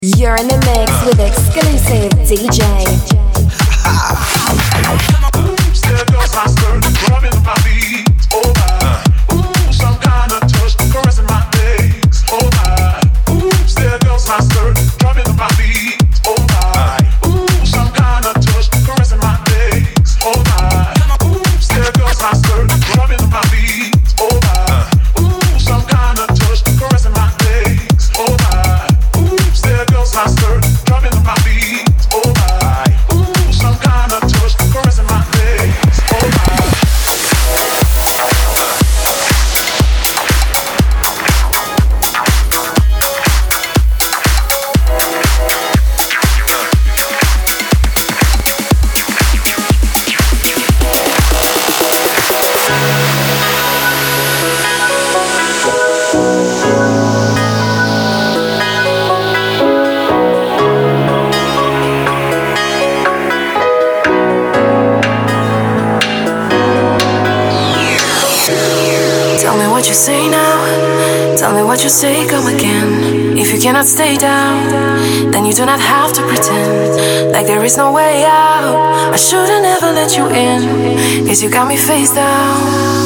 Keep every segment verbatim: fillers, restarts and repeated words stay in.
You're in the mix with exclusive D J. There goes my skirt, rubbing my feet. Oh my, ooh, some kind of touch, caressing my legs. Oh my, ooh, there goes my skirt, rubbing my feet. Oh my, ooh, some kind of touch, caressing my legs. Oh my, ooh, there goes my skirt, rubbing my feet. Oh my, ooh, some kind of touch, caressing my legs. Oh my, ooh, there goes my skirt, rubbing my feet. Oh my, ooh, some kind of touch, caressing my legs. Oh my. Tell me what you say now. Tell me what you say, come again. If you cannot stay down, then you do not have to pretend like there is no way out. I should've never let you in, cause you got me face down.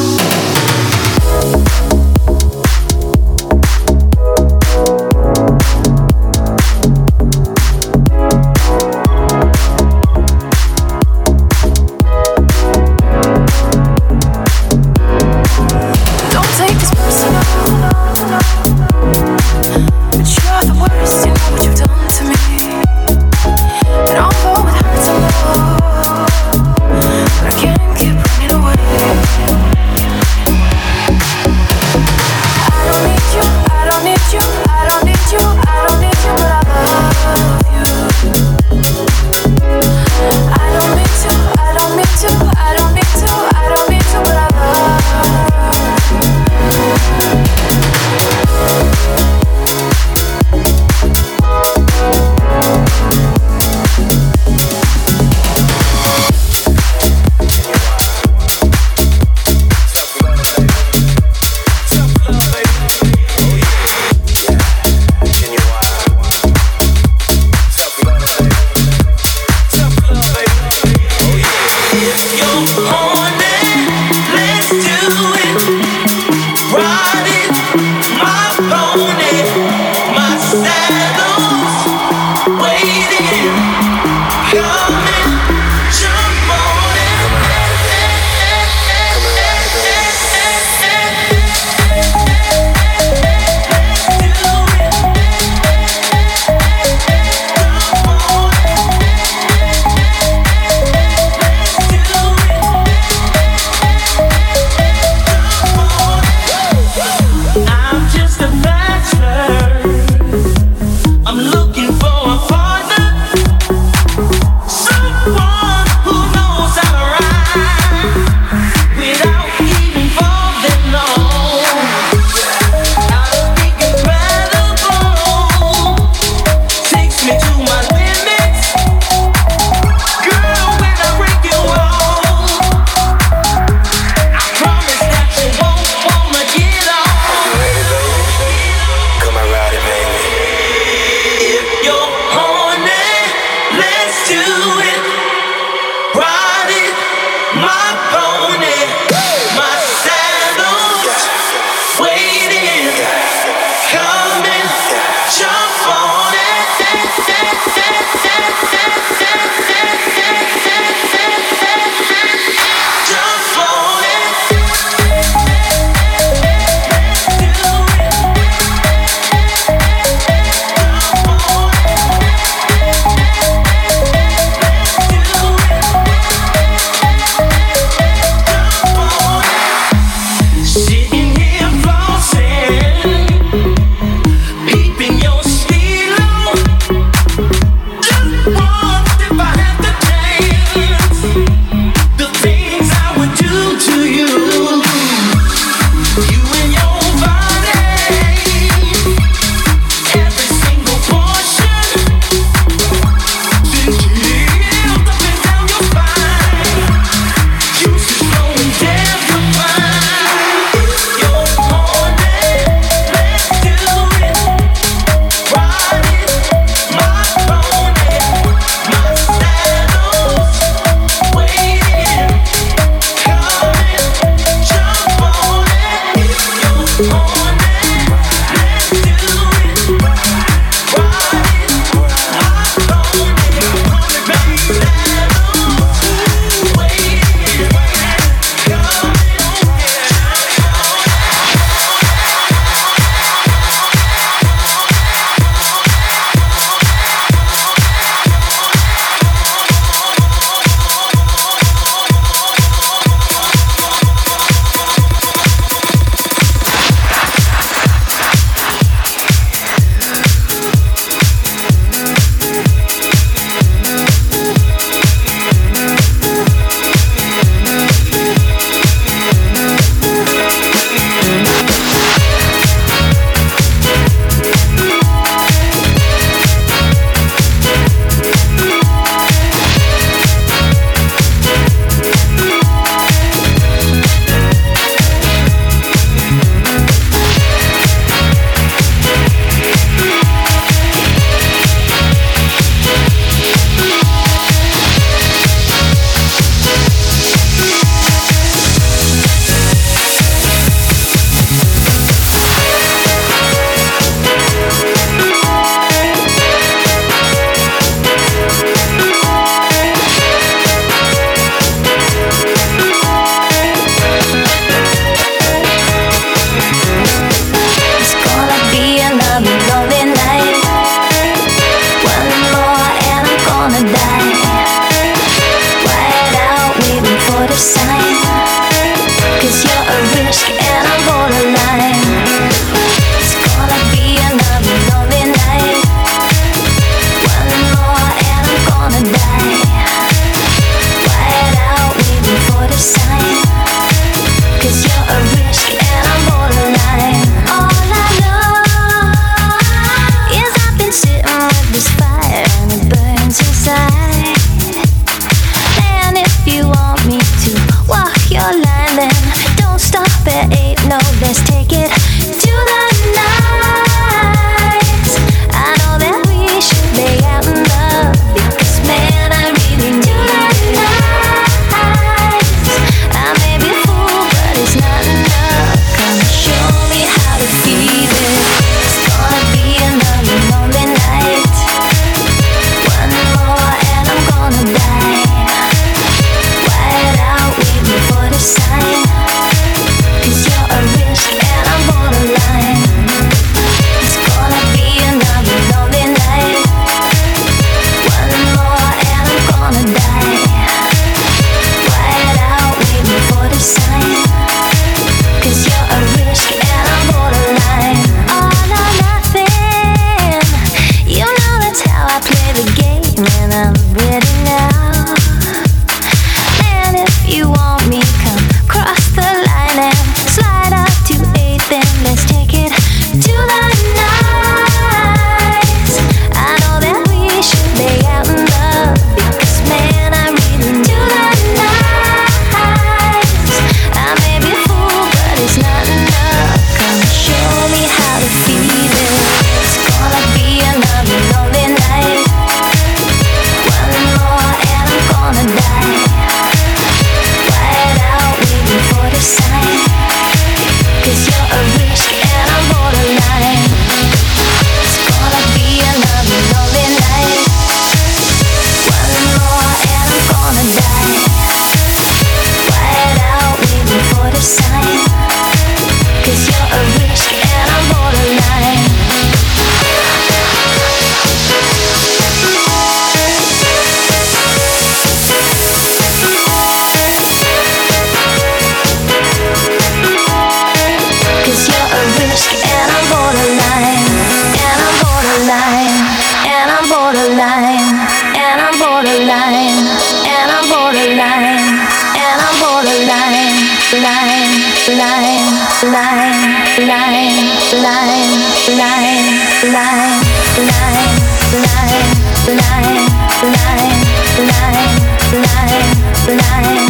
borderline, and I'm borderline, and I'm borderline, and I'm borderline, line, line, line, line, line, line, line, line, line, line, line, line, line, line,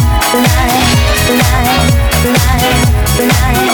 line, line,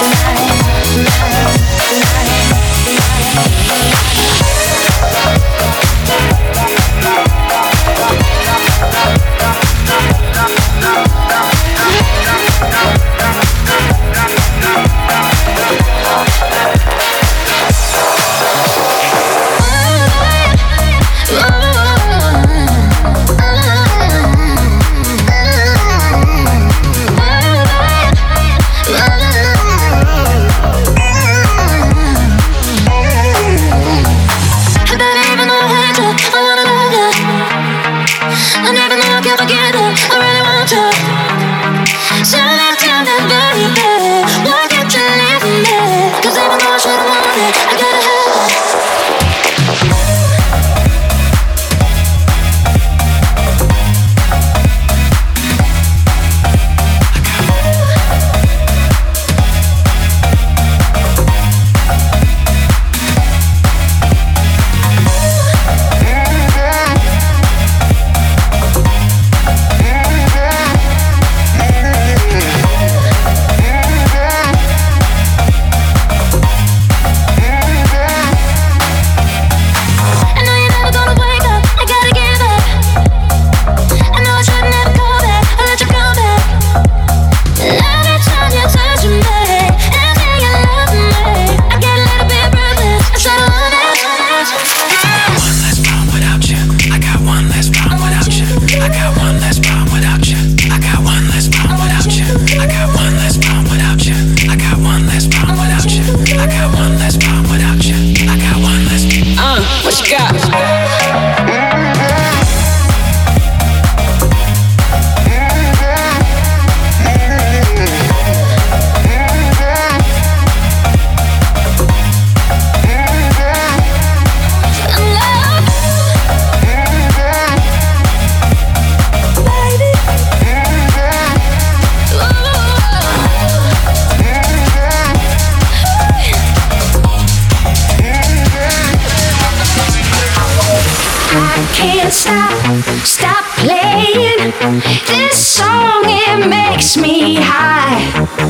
stop playing this song, it makes me high.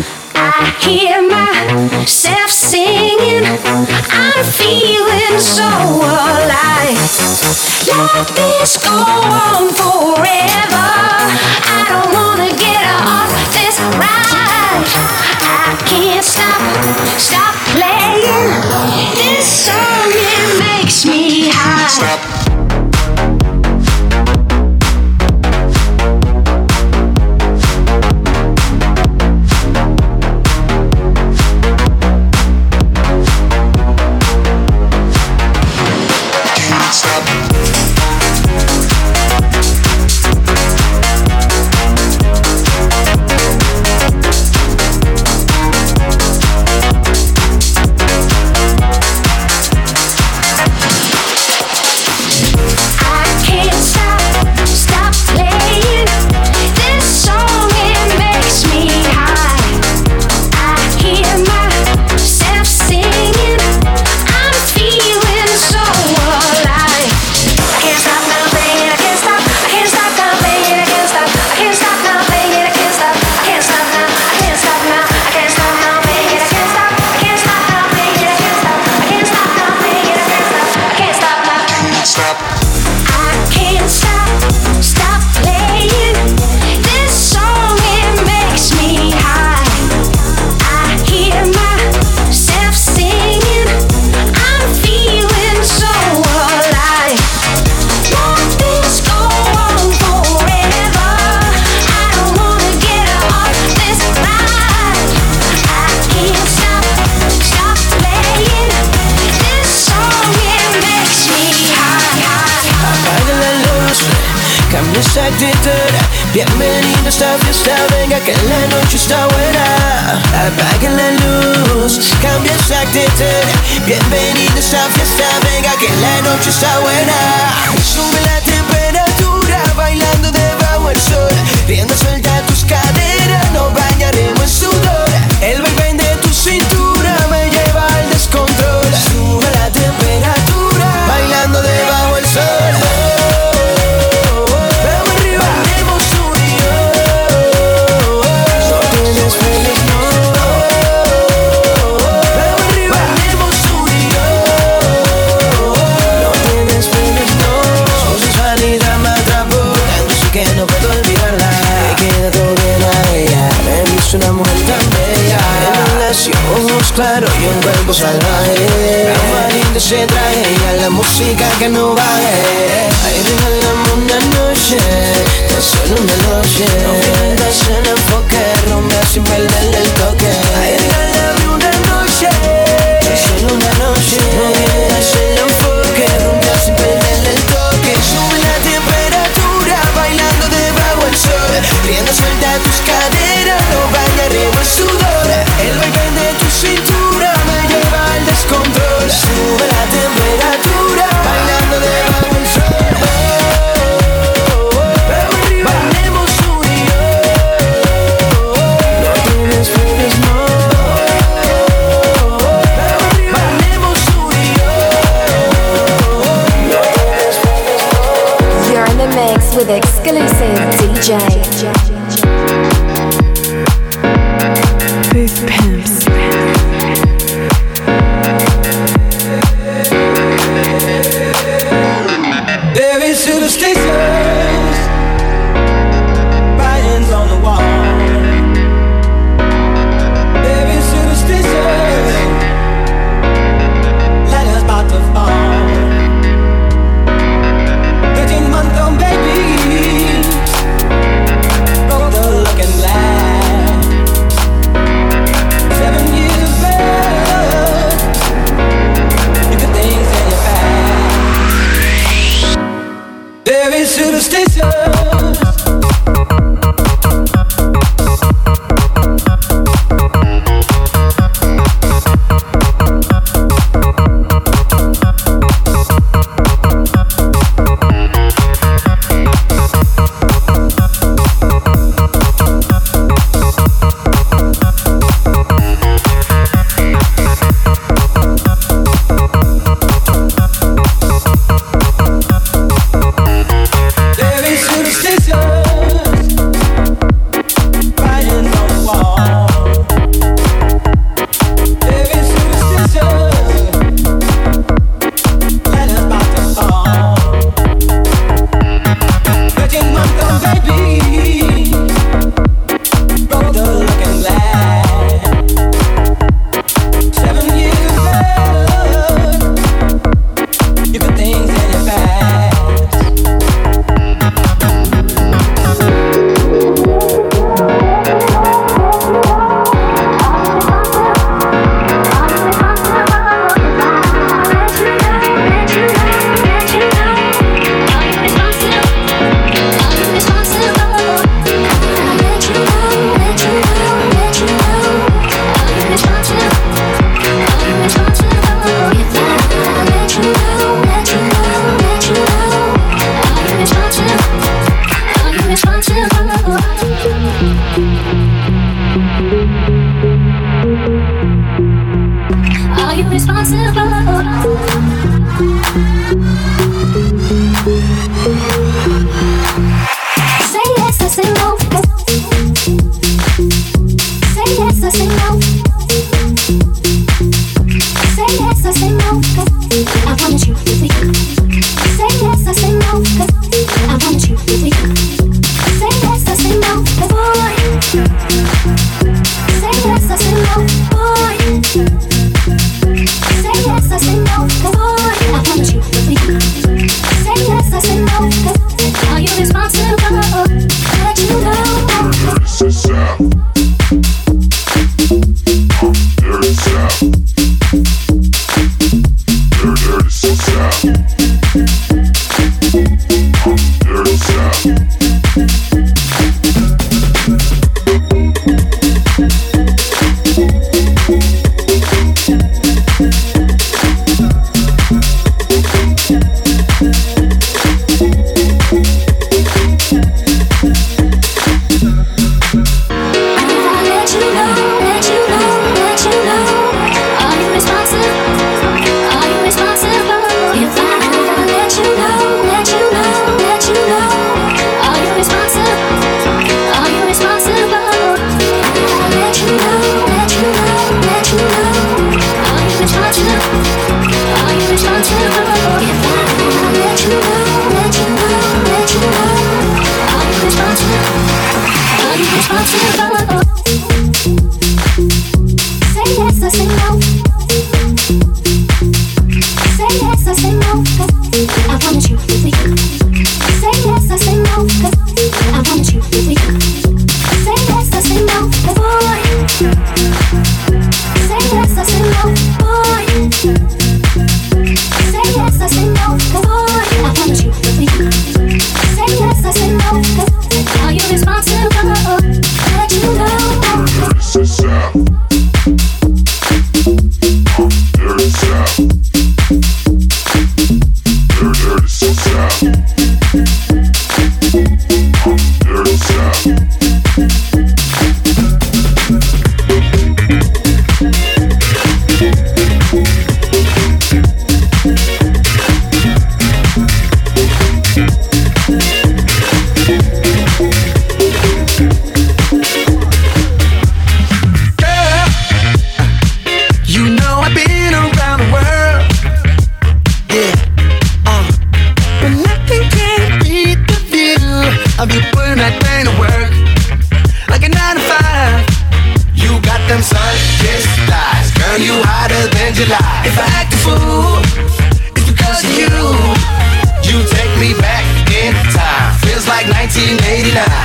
I hear myself singing, I'm feeling so alive. Let this go on forever, I don't wanna get off this ride. I can't stop, stop playing this song, it makes me high. Stop. Bienvenido a esta fiesta, venga que la noche está buena. Apaga la luz, cambia esa actitud. Bienvenido a esta fiesta, venga que la noche está buena. raro y un cuerpo salvaje. Amarillo se traje y a la música que no baje. Ahí regalamos una noche, tan solo una noche. No pierdas el enfoque, rumbea sin perderle el toque. Ahí regalamos una noche, tan solo una noche. No pierdas el enfoque, rumbea sin perderle el toque. Sube la temperatura, bailando debajo el sol. Riendo suelta tus caderas, no vaya arriba el sudor. El baile de tu cintura me lleva al descontrol. Sube la temperatura, bailando debajo el sol. Oh, oh, oh. Bailemos tú y yo. No te despegues, no. Bailemos tú y yo. No te despegues, no. You're in the mix with exclusive D J. Booth Pimps. There is superstitions, writings on the wall. There is superstitions, letters about to fall. Thirteen month old babies broke the looking glass. Seven years of love, you could things in your past. There is superstitions. There is superstition.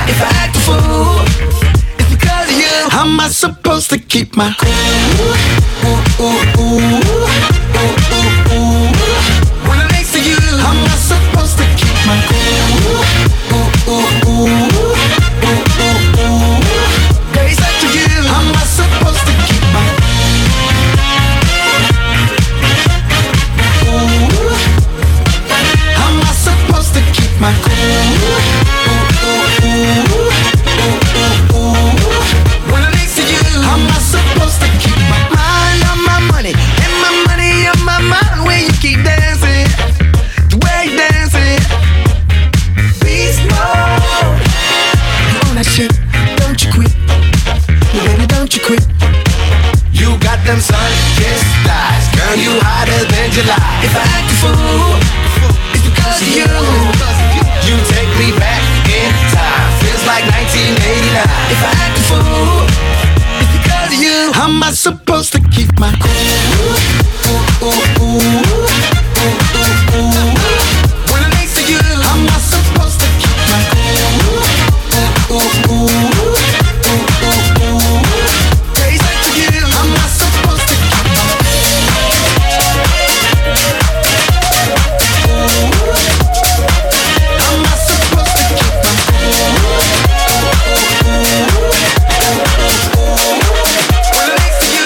If I act a fool, it's because of you. How am I supposed to keep my cool? Ooh, ooh, ooh, ooh, ooh, ooh. When I'm next to you, how am I supposed to keep my cool? Ooh, ooh, ooh, ooh, ooh, ooh. Girl, it's up to you. How am I supposed to keep my cool? How am I supposed to keep my cool? When I'm next to you, how am I supposed to keep my mind on my money and my money on my mind when you keep dancing the way you dancing? Beast mode. You on that shit, don't you quit. Yeah, baby, don't you quit. You got them sun-kissed eyes, girl, you hotter than July. If I act a fool, it's because of you. You take me back in time, feels like nineteen eighty-nine. If I act a fool, it's because of you. How am I supposed to keep my cool? Ooh, ooh, ooh, ooh, ooh, ooh. When I'm next to you, how am I supposed to keep my cool? Ooh, ooh, ooh, ooh, ooh, ooh. Praise back to you. How am I supposed to keep my cool? How am I supposed to keep my cool? When I'm next to you.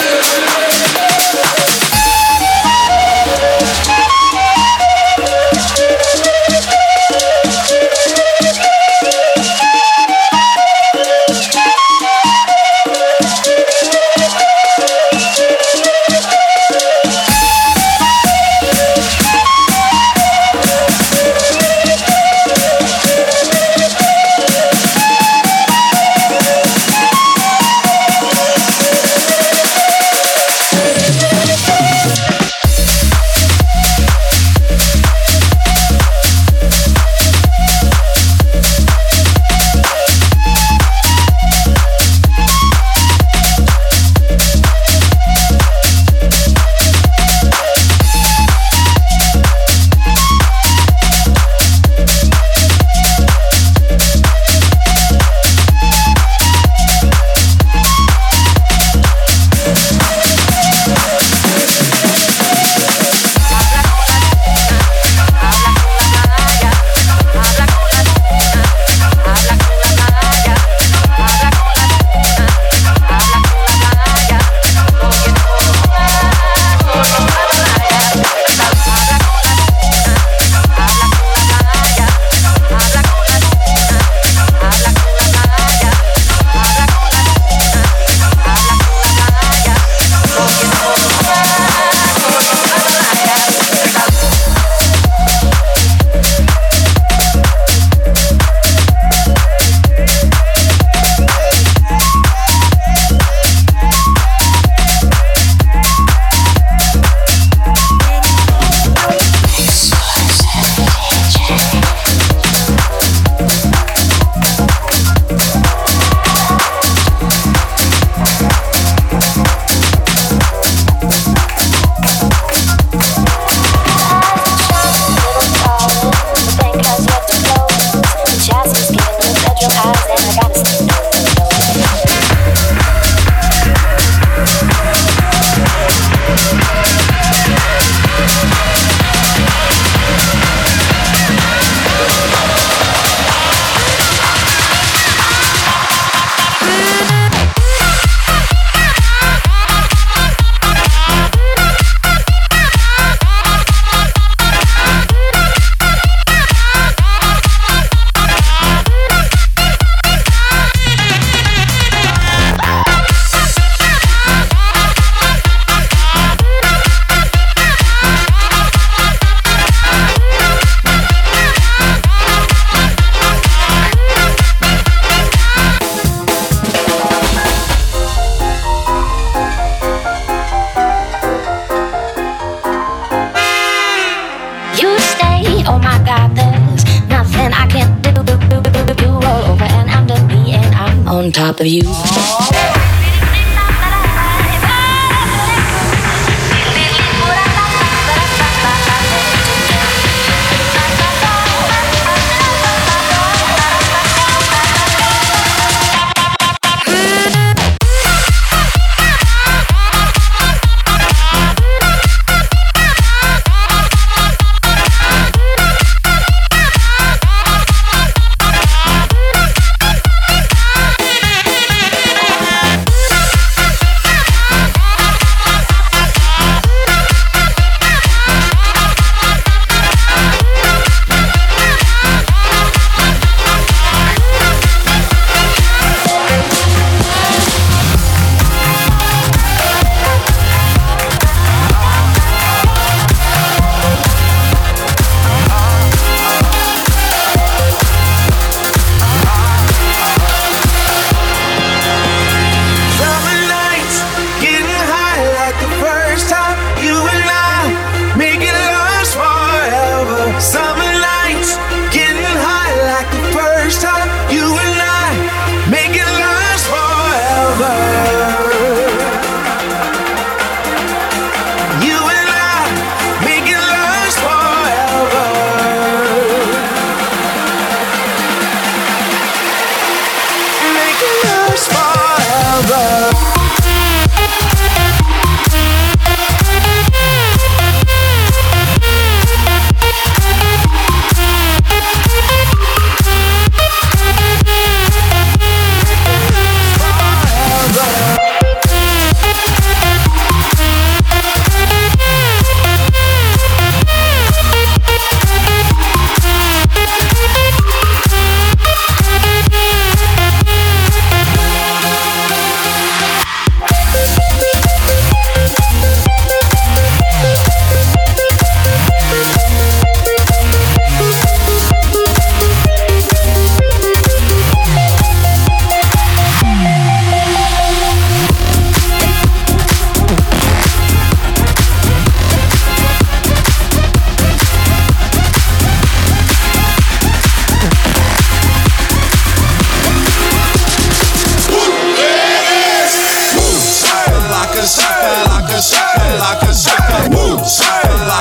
on top of you.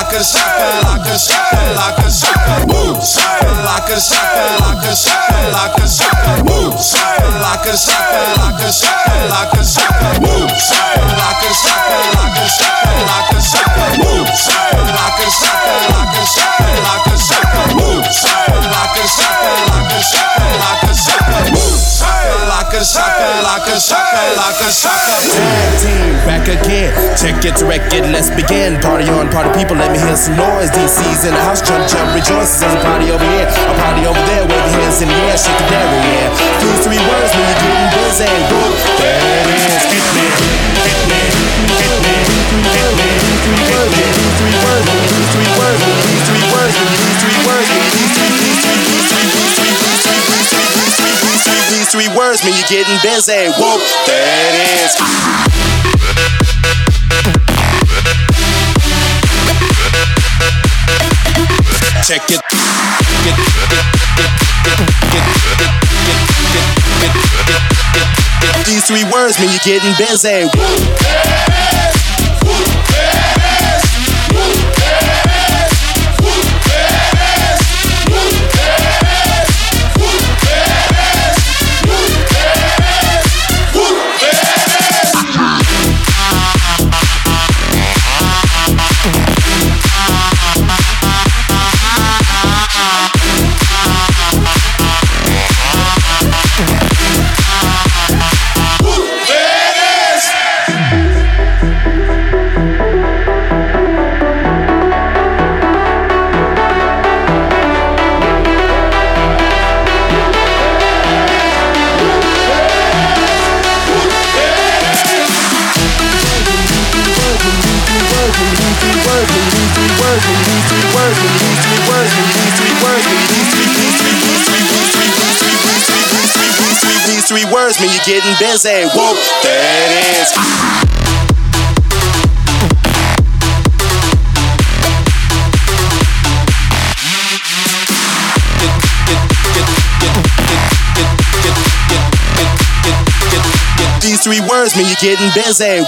like a shaka, like a shaka, like a shaka, boom, like a shaka, like a shaka, like a shaka, boom, like a shaka, like a shaka, like a shaka, boom, like a shaka, like a shaka, like a shaka, boom, like a shaka, like a shaka, like a shaka, boom, like a shaka, like a shaka, like a shaka, boom, like a shaka, like a shaka, like a shaka. Tag team back again. Check it to record, let's begin. Party on, party people, let me hear some noise. D C's in the house, jump, jump, rejoice. There's a party over here, a party over there. Wave your hands in the air, shake the dairy, yeah. These three words when you're getting busy. Whoop, there it is. Hit me, hit me, hit me, hit me. These three words, these three words, these three words, these three words, these three, these three, these three, these three, these three, these three, these three, these three, these three words mean you're getting busy. Whoop, there it is. Check it. Get, get, get, get, get, get, get, get, get, get, get. These three words mean you're getting busy. These three words mean you're getting busy. Whoop, there it is. These three words mean you're getting busy.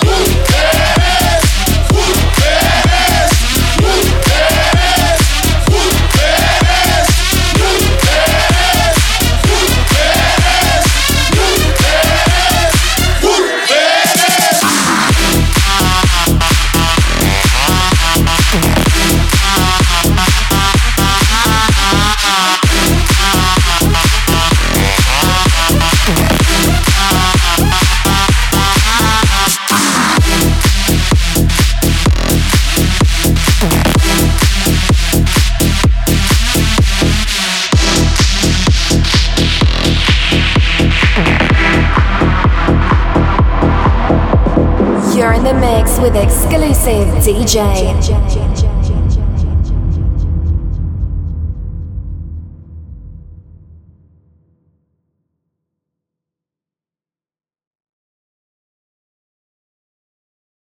You're in the mix with exclusive D J.